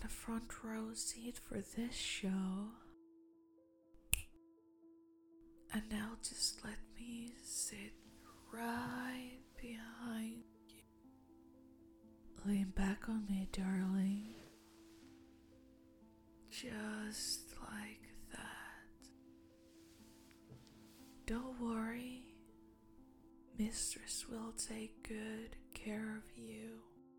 want a front row seat for this show. And now just let me sit right behind you. Lean back on me, darling. Just like that. Don't worry. Mistress will take good care of you.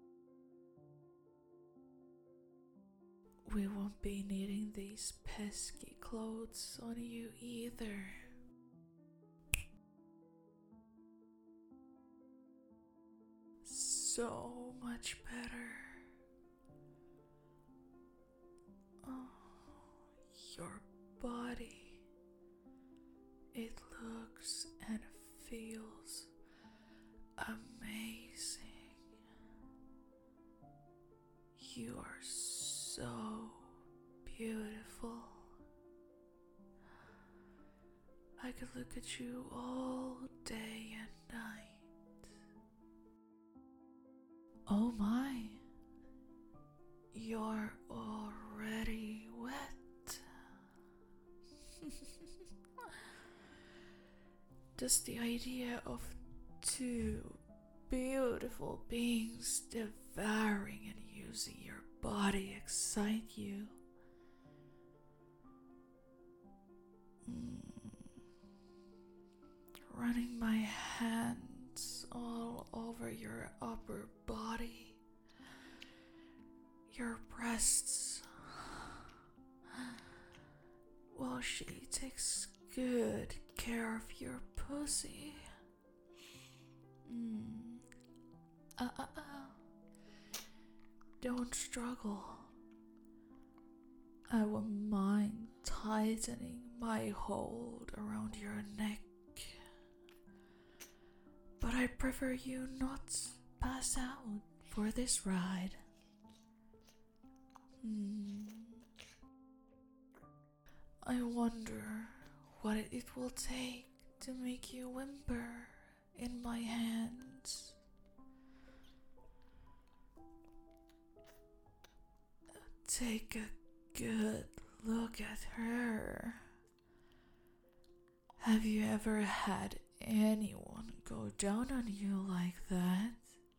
We won't be needing these pesky clothes on you either. So much better. Oh, your body. It looks and feels amazing. You are so beautiful. I could look at you all day and night. Oh my, you're already wet. Does the idea of two beautiful beings devouring and using your body excite you? Running my hands all over your upper body, your breasts, while she takes good care of your pussy. Don't struggle. I won't mind tightening my hold around your neck, but I prefer you not pass out for this ride. I wonder what it will take to make you whimper in my hands. Take a good look at her. Have you ever had anyone go down on you like that?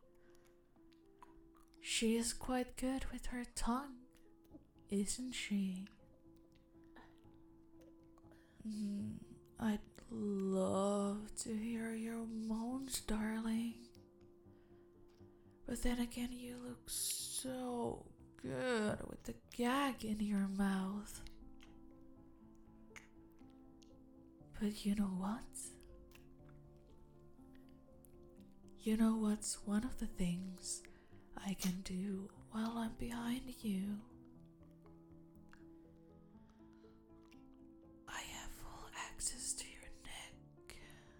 She is quite good with her tongue, isn't she? I'd love to hear your moans, darling. But then again, you look so good with the gag in your mouth. But you know what? You know what's one of the things I can do while I'm behind you? I have full access to your neck.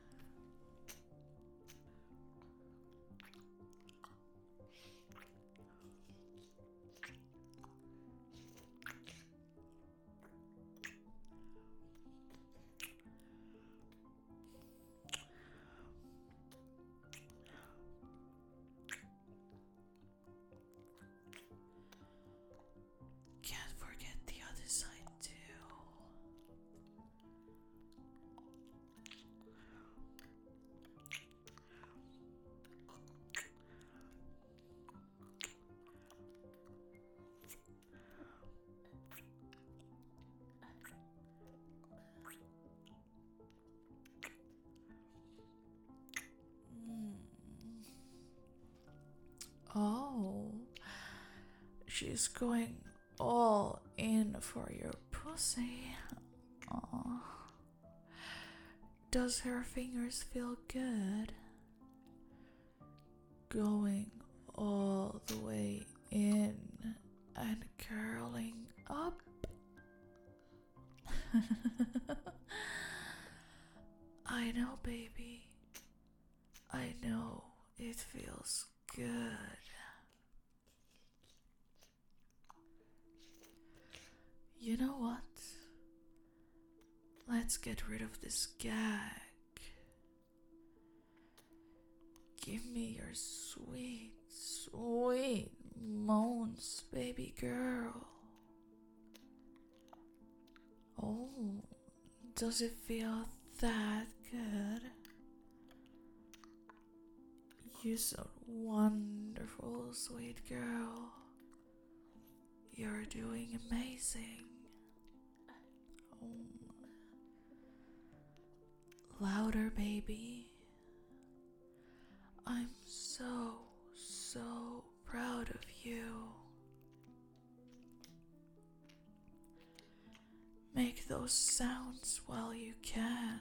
Can't forget the other side too. Oh, she's going all in for your pussy. Aw. Does her fingers feel good? Going all the way in and curling up. I know, baby. I know it feels good. You know what? Let's get rid of this gag. Give me your sweet, Sweet moans, baby girl. Oh, does it feel that good? You're so wonderful, sweet girl. You're doing amazing. Oh. Louder, baby. I'm so proud of you. Make those sounds while you can.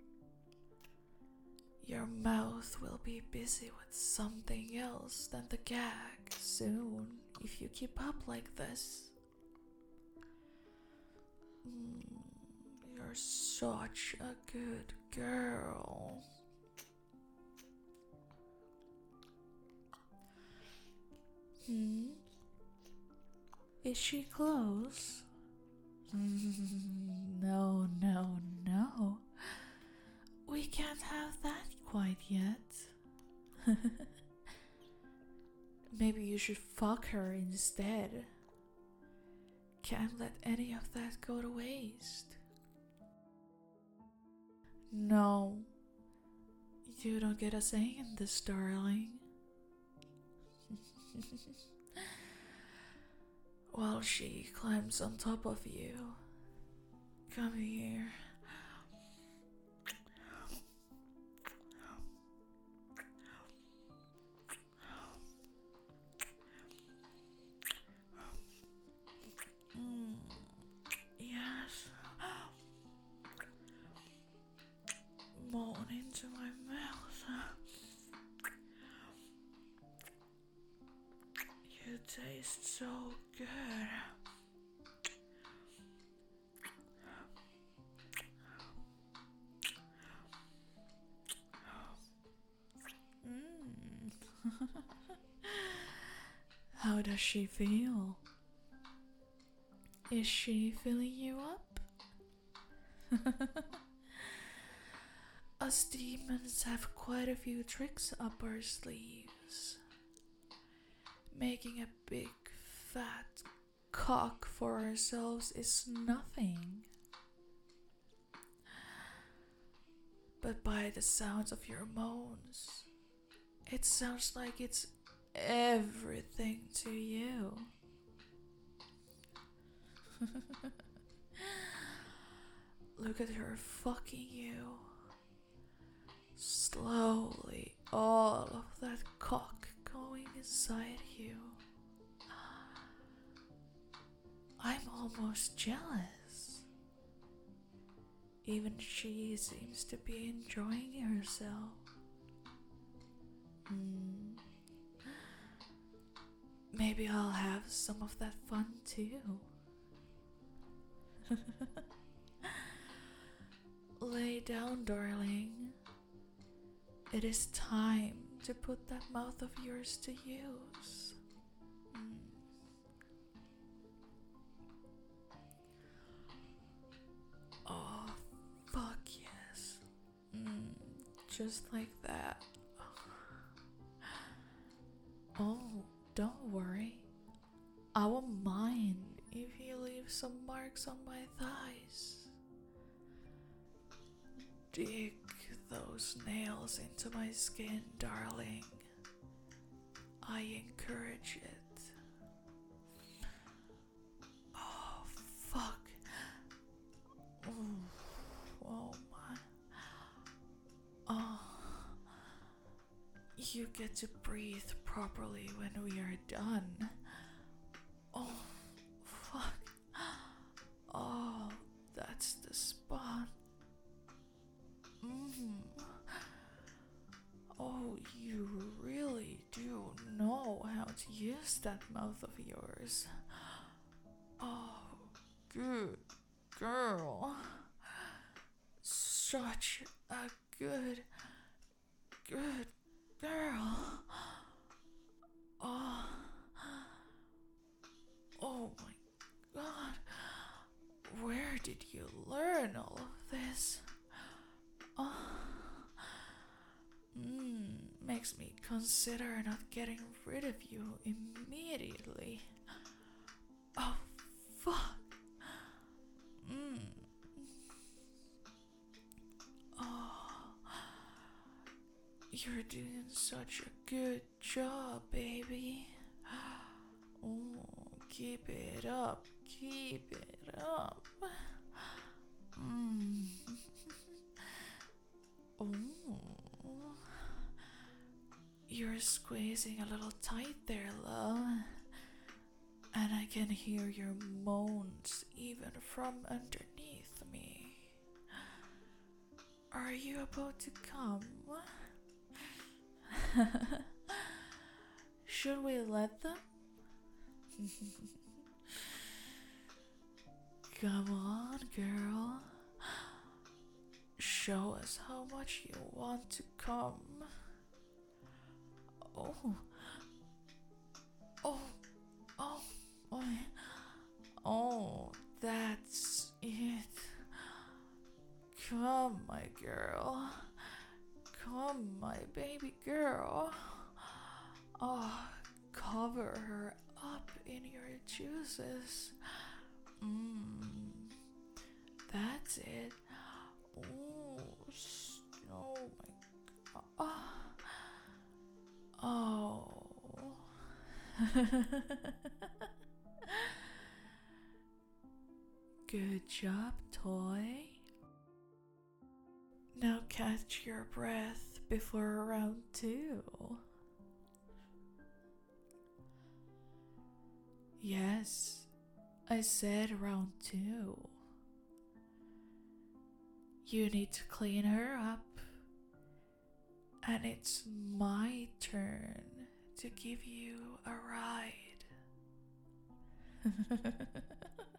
Your mouth will be busy with something else than the gag soon if you keep up like this. You're such a good girl. Is she close? No. We can't have that quite yet. Maybe you should fuck her instead. Can't let any of that go to waste. No, you don't get a say in this, darling. While she climbs on top of you, come here. Yes. Moan into my mouth. You taste so good. How does she feel? Is she filling you up? Us demons have quite a few tricks up our sleeves. Making a big fat cock for ourselves is nothing. But by the sounds of your moans, it sounds like it's everything to you. Look at her fucking you. Slowly, all of that cock going inside you. I'm almost jealous. Even she seems to be enjoying herself. Maybe I'll have some of that fun too. Lay down, darling. It is time to put that mouth of yours to use. Oh, fuck yes. Just like that. Oh, don't worry. I won't mind if you leave some marks on my thighs. Dig those nails into my skin, darling. I encourage it. Oh, fuck. Oh my. Oh. You get to breathe properly when we are done. Oh, fuck. Oh, that's the spot. Oh, you really do know how to use that mouth of yours. Oh, good girl. Such a good girl. Oh my god. Where did you learn all of this? makes me consider not getting rid of you immediately. Oh, fuck. Oh, you're doing such a good job, baby. Oh, keep it up, keep it up. Oh, you're squeezing a little tight there, love. And I can hear your moans even from underneath me. Are you about to come? Should we let them? Come on, girl. Show us how much you want to come. Oh. Oh. Oh. Oh, that's it. Come, my girl. Come, my baby girl. Oh, cover her up in your juices. That's it. Oh my god. Oh. Good job, toy. Now catch your breath before round 2. Yes, I said round 2. You need to clean her up. And it's my turn to give you a ride.